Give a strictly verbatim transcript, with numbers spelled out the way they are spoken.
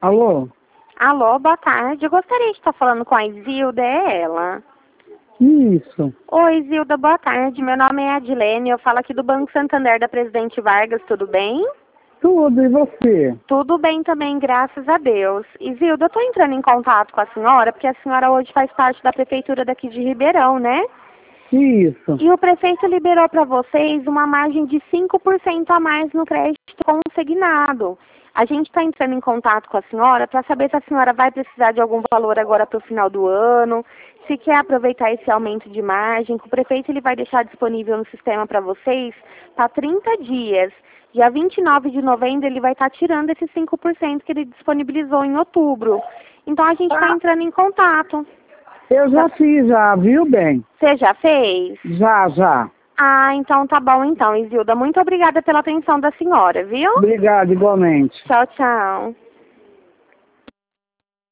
Alô? Alô, boa tarde. Eu gostaria de estar falando com a Isilda, é ela? Isso. Oi, Isilda, boa tarde. Meu nome é Adilene, eu falo aqui do Banco Santander da Presidente Vargas, tudo bem? Tudo, e você? Tudo bem também, graças a Deus. Isilda, eu estou entrando em contato com a senhora, porque a senhora hoje faz parte da prefeitura daqui de Ribeirão, né? Isso. E o prefeito liberou para vocês uma margem de cinco por cento a mais no crédito consignado. A gente está entrando em contato com a senhora para saber se a senhora vai precisar de algum valor agora para o final do ano, se quer aproveitar esse aumento de margem, que o prefeito ele vai deixar disponível no sistema para vocês para trinta dias. Dia vinte e nove de novembro ele vai estar tá tirando esses cinco por cento que ele disponibilizou em outubro. Então a gente está entrando em contato. Eu já fiz, já, viu, bem? Você já fez? Já, já. Ah, então tá bom então, Isilda. Muito obrigada pela atenção da senhora, viu? Obrigado, igualmente. Tchau, tchau.